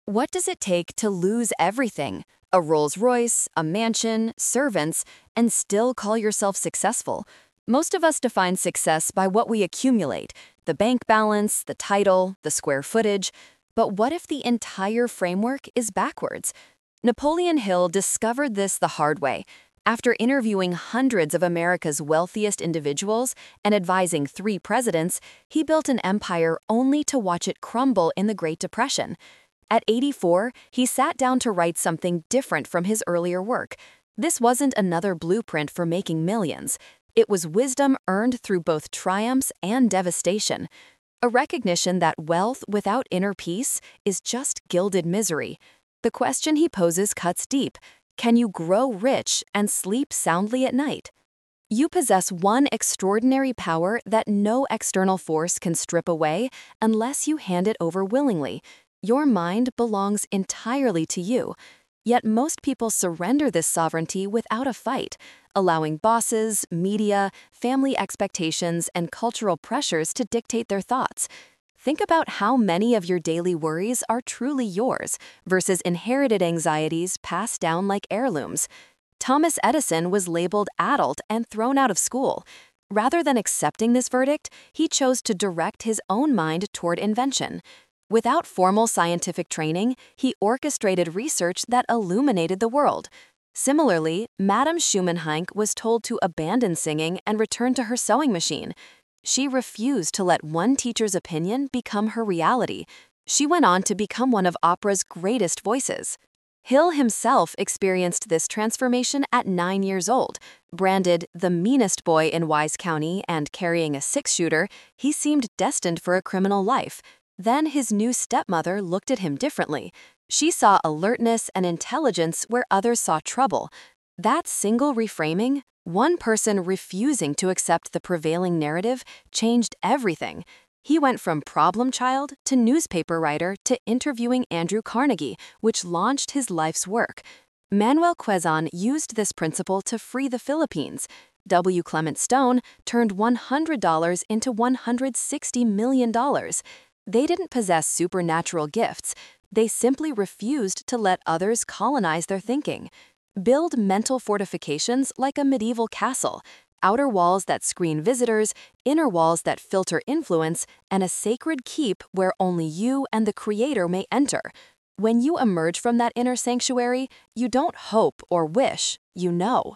What does it take to lose everything? A Rolls-Royce, a mansion, servants, and still call yourself successful? Most of us define success by what we accumulate, the bank balance, the title, the square footage. But what if the entire framework is backwards? Napoleon Hill discovered this the hard way. After interviewing hundreds of America's wealthiest individuals and advising 3 presidents, he built an empire only to watch it crumble in the Great Depression. At 84, he sat down to write something different from his earlier work. This wasn't another blueprint for making millions. It was wisdom earned through both triumphs and devastation. A recognition that wealth without inner peace is just gilded misery. The question he poses cuts deep. Can you grow rich and sleep soundly at night? You possess one extraordinary power that no external force can strip away unless you hand it over willingly. Your mind belongs entirely to you. Yet most people surrender this sovereignty without a fight, allowing bosses, media, family expectations, and cultural pressures to dictate their thoughts. Think about how many of your daily worries are truly yours versus inherited anxieties passed down like heirlooms. Thomas Edison was labeled adult and thrown out of school. Rather than accepting this verdict, he chose to direct his own mind toward invention. Without formal scientific training, he orchestrated research that illuminated the world. Similarly, Madame Schumann-Heink was told to abandon singing and return to her sewing machine. She refused to let one teacher's opinion become her reality. She went on to become one of opera's greatest voices. Hill himself experienced this transformation at 9 years old. Branded the meanest boy in Wise County and carrying a 6-shooter, he seemed destined for a criminal life. Then his new stepmother looked at him differently. She saw alertness and intelligence where others saw trouble. That single reframing, one person refusing to accept the prevailing narrative, changed everything. He went from problem child to newspaper writer to interviewing Andrew Carnegie, which launched his life's work. Manuel Quezon used this principle to free the Philippines. W. Clement Stone turned $100 into $160 million. They didn't possess supernatural gifts. They simply refused to let others colonize their thinking. Build mental fortifications like a medieval castle, outer walls that screen visitors, inner walls that filter influence, and a sacred keep where only you and the Creator may enter. When you emerge from that inner sanctuary, you don't hope or wish, you know.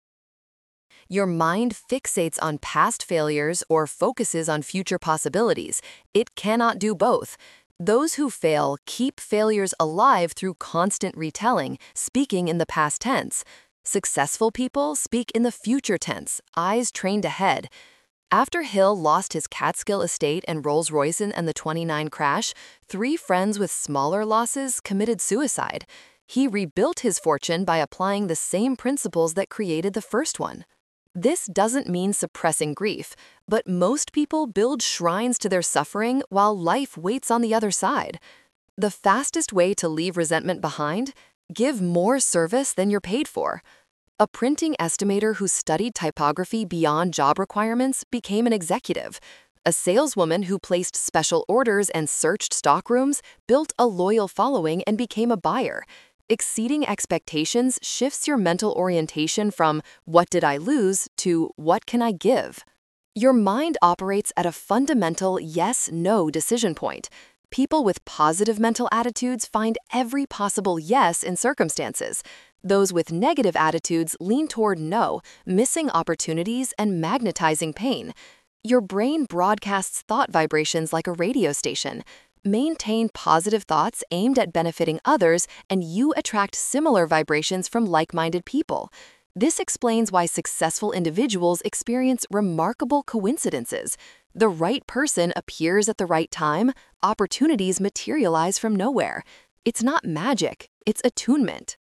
Your mind fixates on past failures or focuses on future possibilities. It cannot do both. Those who fail keep failures alive through constant retelling, speaking in the past tense. Successful people speak in the future tense, eyes trained ahead. After Hill lost his Catskill estate and Rolls-Royce and the 29 crash, 3 friends with smaller losses committed suicide. He rebuilt his fortune by applying the same principles that created the first one. This doesn't mean suppressing grief, but most people build shrines to their suffering while life waits on the other side. The fastest way to leave resentment behind? Give more service than you're paid for. A printing estimator who studied typography beyond job requirements became an executive. A saleswoman who placed special orders and searched stockrooms built a loyal following and became a buyer. Exceeding expectations shifts your mental orientation from "what did I lose" to "what can I give?" Your mind operates at a fundamental yes-no decision point. People with positive mental attitudes find every possible yes in circumstances. Those with negative attitudes lean toward no, missing opportunities and magnetizing pain. Your brain broadcasts thought vibrations like a radio station. Maintain positive thoughts aimed at benefiting others, and you attract similar vibrations from like-minded people. This explains why successful individuals experience remarkable coincidences. The right person appears at the right time, opportunities materialize from nowhere. It's not magic, it's attunement.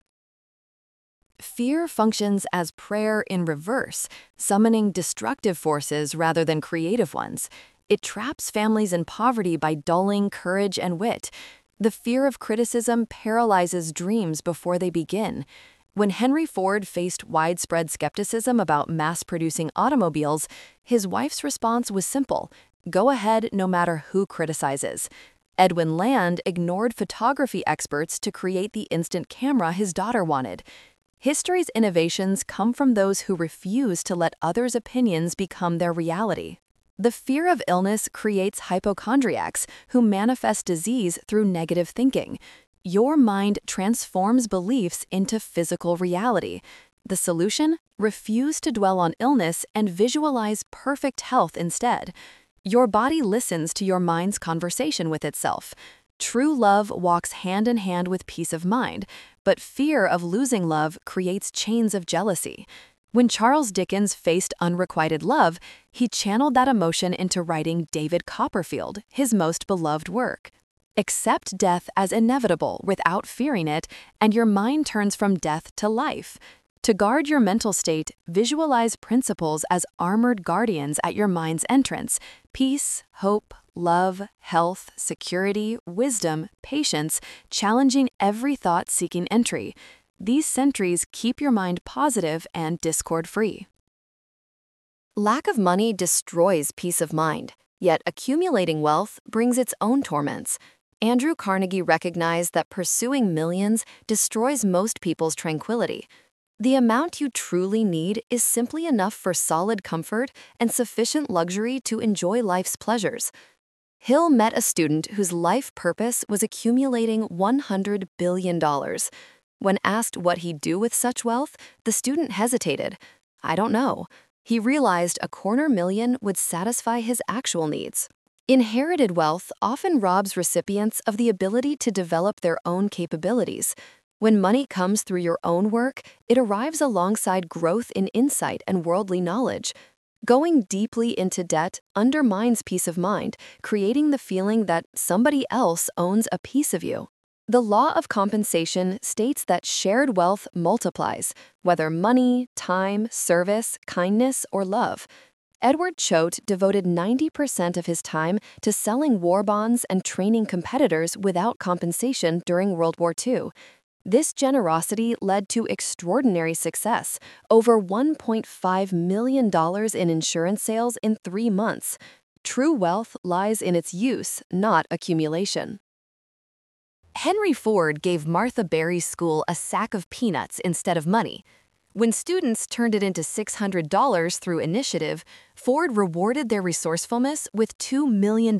Fear functions as prayer in reverse, summoning destructive forces rather than creative ones. It traps families in poverty by dulling courage and wit. The fear of criticism paralyzes dreams before they begin. When Henry Ford faced widespread skepticism about mass-producing automobiles, his wife's response was simple: go ahead no matter who criticizes. Edwin Land ignored photography experts to create the instant camera his daughter wanted. History's innovations come from those who refuse to let others' opinions become their reality. The fear of illness creates hypochondriacs who manifest disease through negative thinking. Your mind transforms beliefs into physical reality. The solution? Refuse to dwell on illness and visualize perfect health instead. Your body listens to your mind's conversation with itself. True love walks hand in hand with peace of mind, but fear of losing love creates chains of jealousy. When Charles Dickens faced unrequited love, he channeled that emotion into writing David Copperfield, his most beloved work. Accept death as inevitable without fearing it, and your mind turns from death to life. To guard your mental state, visualize principles as armored guardians at your mind's entrance: peace, hope, love, health, security, wisdom, patience, challenging every thought seeking entry. These sentries keep your mind positive and discord-free. Lack of money destroys peace of mind, yet accumulating wealth brings its own torments. Andrew Carnegie recognized that pursuing millions destroys most people's tranquility. The amount you truly need is simply enough for solid comfort and sufficient luxury to enjoy life's pleasures. Hill met a student whose life purpose was accumulating $100 billion. When asked what he'd do with such wealth, the student hesitated. "I don't know." He realized a $250,000 would satisfy his actual needs. Inherited wealth often robs recipients of the ability to develop their own capabilities. When money comes through your own work, it arrives alongside growth in insight and worldly knowledge. Going deeply into debt undermines peace of mind, creating the feeling that somebody else owns a piece of you. The law of compensation states that shared wealth multiplies, whether money, time, service, kindness, or love. Edward Choate devoted 90% of his time to selling war bonds and training competitors without compensation during World War II. This generosity led to extraordinary success, over $1.5 million in insurance sales in 3 months. True wealth lies in its use, not accumulation. Henry Ford gave Martha Berry's school a sack of peanuts instead of money. When students turned it into $600 through initiative, Ford rewarded their resourcefulness with $2 million.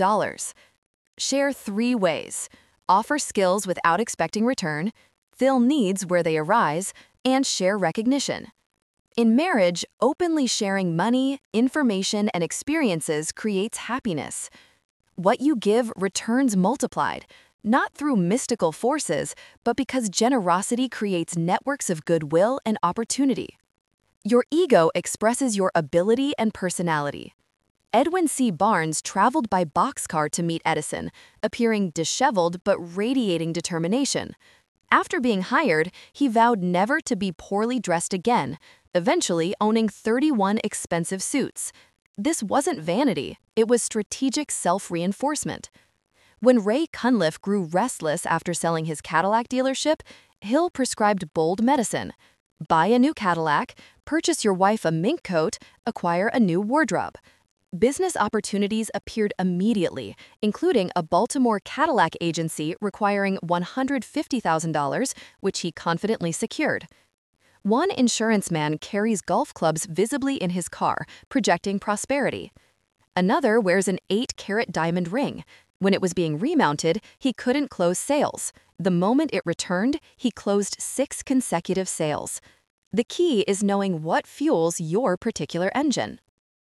Share 3 ways: offer skills without expecting return, fill needs where they arise, and share recognition. In marriage, openly sharing money, information, and experiences creates happiness. What you give returns multiplied, not through mystical forces, but because generosity creates networks of goodwill and opportunity. Your ego expresses your ability and personality. Edwin C. Barnes traveled by boxcar to meet Edison, appearing disheveled but radiating determination. After being hired, he vowed never to be poorly dressed again, eventually owning 31 expensive suits. This wasn't vanity, it was strategic self-reinforcement. When Ray Cunliffe grew restless after selling his Cadillac dealership, Hill prescribed bold medicine: buy a new Cadillac, purchase your wife a mink coat, acquire a new wardrobe. Business opportunities appeared immediately, including a Baltimore Cadillac agency requiring $150,000, which he confidently secured. One insurance man carries golf clubs visibly in his car, projecting prosperity. Another wears an 8-carat diamond ring. When it was being remounted, he couldn't close sales. The moment it returned, he closed 6 consecutive sales. The key is knowing what fuels your particular engine.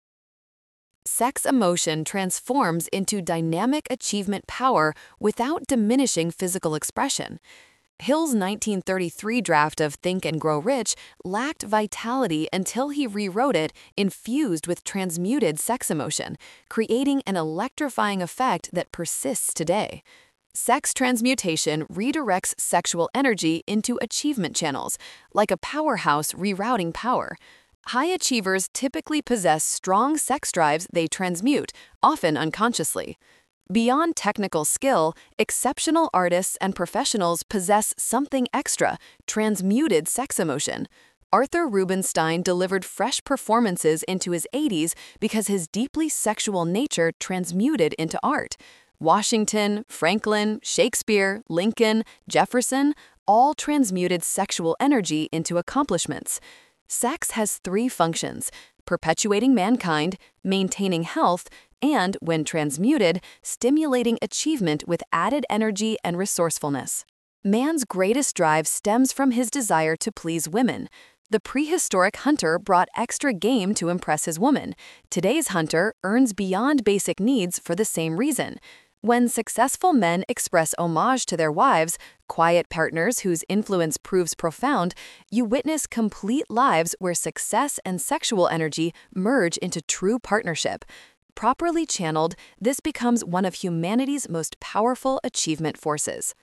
Sex emotion transforms into dynamic achievement power without diminishing physical expression. Hill's 1933 draft of Think and Grow Rich lacked vitality until he rewrote it infused with transmuted sex emotion, creating an electrifying effect that persists today. Sex transmutation redirects sexual energy into achievement channels, like a powerhouse rerouting power. High achievers typically possess strong sex drives they transmute, often unconsciously. Beyond technical skill, exceptional artists and professionals possess something extra: transmuted sex emotion. Arthur Rubinstein delivered fresh performances into his 80s because his deeply sexual nature transmuted into art. Washington, Franklin, Shakespeare, Lincoln, Jefferson all transmuted sexual energy into accomplishments. Sex has three functions: perpetuating mankind, maintaining health, and, when transmuted, stimulating achievement with added energy and resourcefulness. Man's greatest drive stems from his desire to please women. The prehistoric hunter brought extra game to impress his woman. Today's hunter earns beyond basic needs for the same reason. When successful men express homage to their wives, quiet partners whose influence proves profound, you witness complete lives where success and sexual energy merge into true partnership. Properly channeled, this becomes one of humanity's most powerful achievement forces.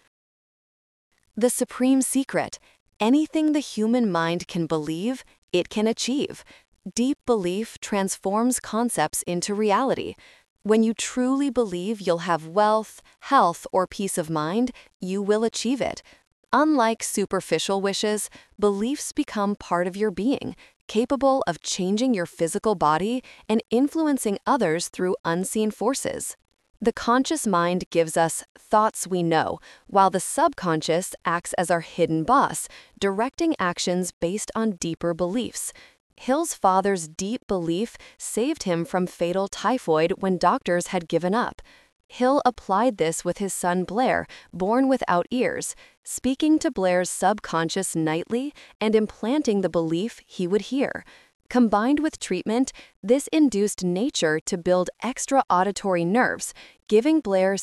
The supreme secret: anything the human mind can believe, it can achieve. Deep belief transforms concepts into reality. When you truly believe you'll have wealth, health, or peace of mind, you will achieve it. Unlike superficial wishes, beliefs become part of your being, capable of changing your physical body and influencing others through unseen forces. The conscious mind gives us thoughts we know, while the subconscious acts as our hidden boss, directing actions based on deeper beliefs. Hill's father's deep belief saved him from fatal typhoid when doctors had given up. Hill applied this with his son Blair, born without ears, speaking to Blair's subconscious nightly and implanting the belief he would hear. Combined with treatment, this induced nature to build extra auditory nerves, giving Blair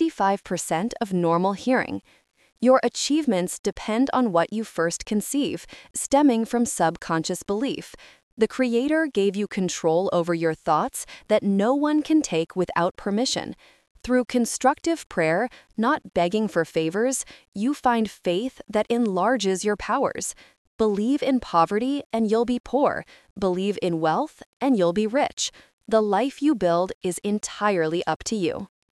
65% of normal hearing. Your achievements depend on what you first conceive, stemming from subconscious belief. The Creator gave you control over your thoughts that no one can take without permission. Through constructive prayer, not begging for favors, you find faith that enlarges your powers. Believe in poverty and you'll be poor. Believe in wealth and you'll be rich. The life you build is entirely up to you.